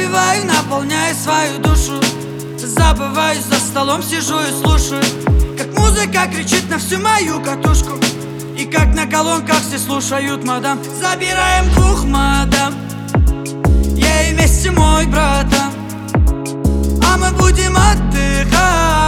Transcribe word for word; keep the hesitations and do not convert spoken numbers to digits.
Выпиваю, наполняю свою душу, забываюсь, за столом сижу и слушаю, как музыка кричит на всю мою катушку, и как на колонках все слушают мадам. Забираем двух мадам, я и вместе мой братан, а мы будем отдыхать